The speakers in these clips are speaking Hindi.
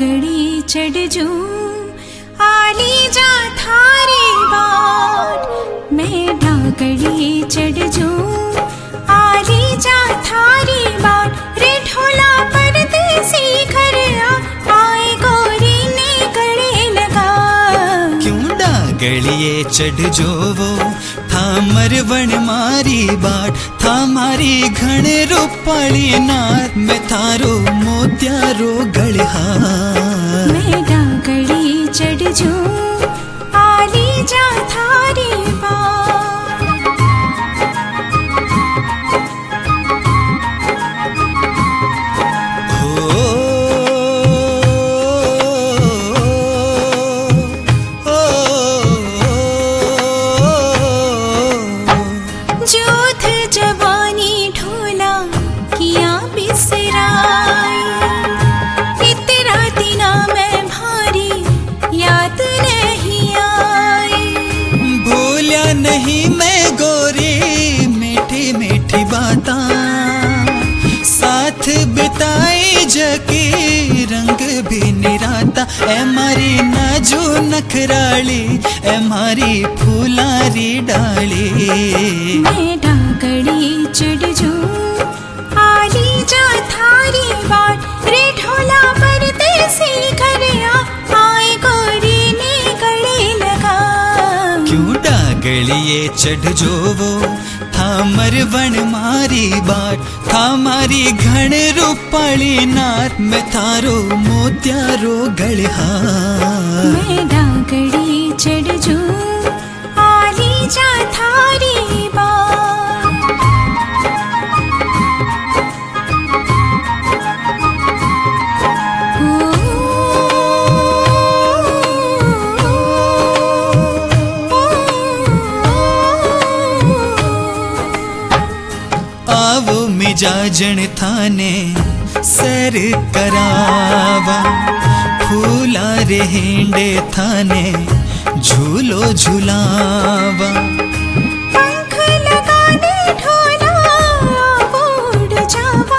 डागड़ी चढ़ जू आली जा थारी बाट। मैं डागड़ी चढ़ जू आली जा थारी बाट। रे ढोला परदेसी घर आए गोरी ने गले लगा। क्यों डागड़िए चढ़ जो वो थामर वन मारी बाट। थामारी घण रूपाली नाथ में थारो मोत्यारो गढ़हार। मैं डागड़ी चढ़ जू आली जा थारी बाट। जोध जवानी ढोला किया बिसराई। इतना दिना मैं भारी याद नहीं आई। भूलिया नहीं मैं गोरी मीठी मीठी बाता। साथ बिताई जकी रंग भी निराता। ए मारी नाजू नखराली ए मारी फूलारी डाली। मैं डागड़ी चढ़ जू आली जा थारी बाट। रे ढोला परदेसी घर आए गोरी ने गले लगा। क्यों डागड़िए चढ़ जो वो थामर वन मारी बाट। थामारी घण रूपाली नाथ में थारो मोत्यारो गढ़हार। मैं डागड़ी चढ़ जू आली जा थारी बाट। आवो मिजाजन थाने सर करावा। फूला रे हेंडे थाने झूलो झुलावा। पंख लगाने ढोला उड़ जावा।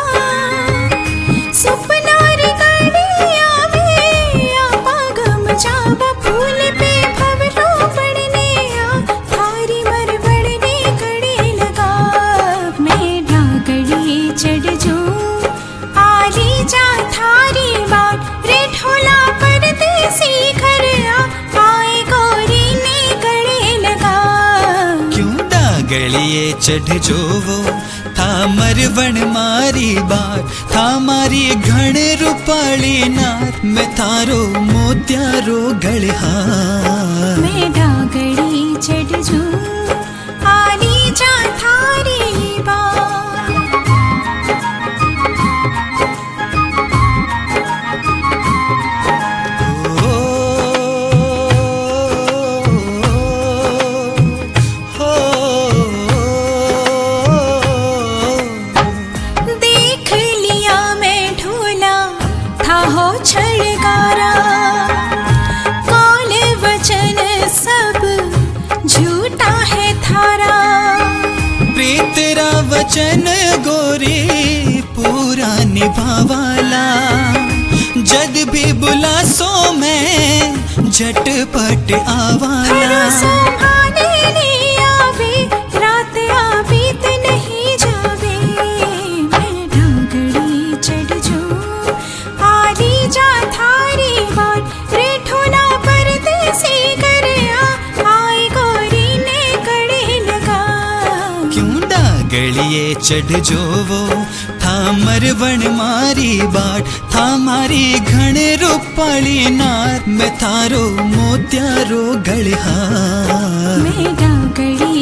सपना रे गाड़ी आवे पागम जावा। फूल पे भवरो पड़ने थारी मर बढ़ने गड़े लगा। मैं डागड़ी चढ़ जू आली जा थारी बाट। रे ढोला परदेसी घर आए गोरी ने गले लगा। क्यों डागड़िए चढ़ जो वो थामर वन मारी बाट। थामारी घण रूपाली नाथ में थारो मोत्यारो गढ़हार। मैं डागड़ी चढ़ जू आली जा थारी बाट। देख लिया मैं ढोला था हो छड़गारा। कौन वचन सब झूठा है थारा। प्रीतरा वचन गोरी पूरा निभावाला। जद भी बुला सो मैं झटपट आवाला। सुहाने नहीं आवे रात बीत नहीं जावे। मैं डागड़ी चढ़ जू आली जा थारी बाट। रे ढोला परदेसी घर आए गोरी ने गले लगा। क्यों डागड़िए चढ़ जो वो थामर वन मारी बाट। थामारी घण रूपाली नाथ में थारो मोत्यारो गढ़हार। मैं डागड़ी